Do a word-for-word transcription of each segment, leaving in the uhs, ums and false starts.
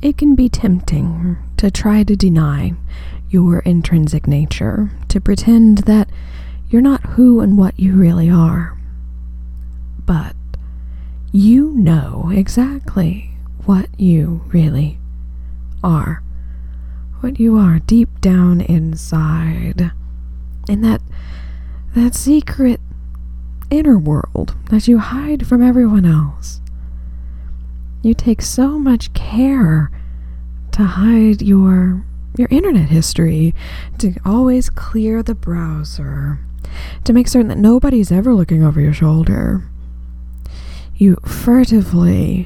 it can be tempting to try to deny your intrinsic nature, to pretend that you're not who and what you really are. But you know exactly what you really are. What you are deep down inside. In that, that secret inner world that you hide from everyone else. You take so much care to hide your your internet history, to always clear the browser, to make certain that nobody's ever looking over your shoulder. You furtively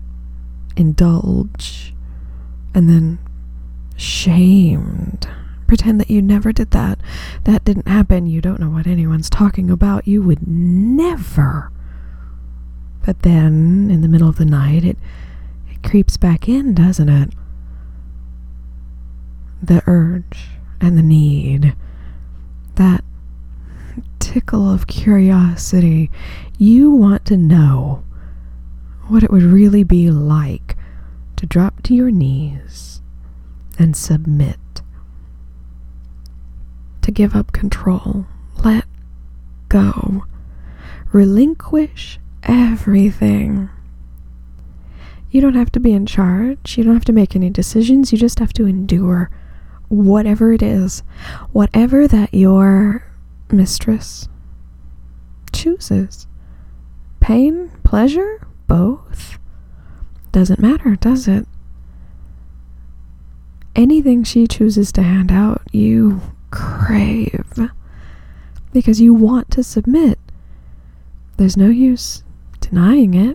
indulge and then shamed. Pretend that you never did that. That didn't happen. You don't know what anyone's talking about. You would never. But then, in the middle of the night, it, it creeps back in, doesn't it? The urge and the need. That tickle of curiosity. You want to know what it would really be like to drop to your knees and submit. To give up control. Let go. Relinquish everything. You don't have to be in charge. You don't have to make any decisions. You just have to endure whatever it is. Whatever that your mistress chooses. Pain, pleasure, both. Doesn't matter, does it? Anything she chooses to hand out, you crave. Because you want to submit. There's no use denying it.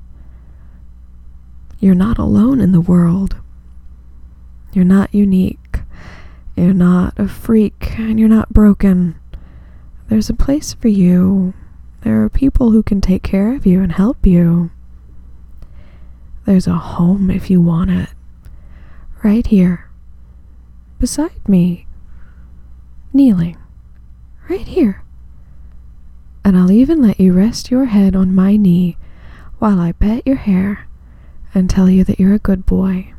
You're not alone in the world. You're not unique. You're not a freak, and you're not broken. There's a place for you. There are people who can take care of you and help you. There's a home if you want it. Right here. Beside me. Kneeling. Right here. And I'll even let you rest your head on my knee while I pet your hair and tell you that you're a good boy.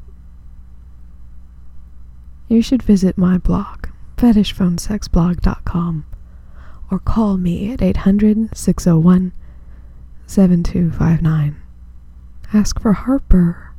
You should visit my blog, fetish phone sex blog dot com, or call me at eight hundred, six oh one, seven two five nine. Ask for Harper.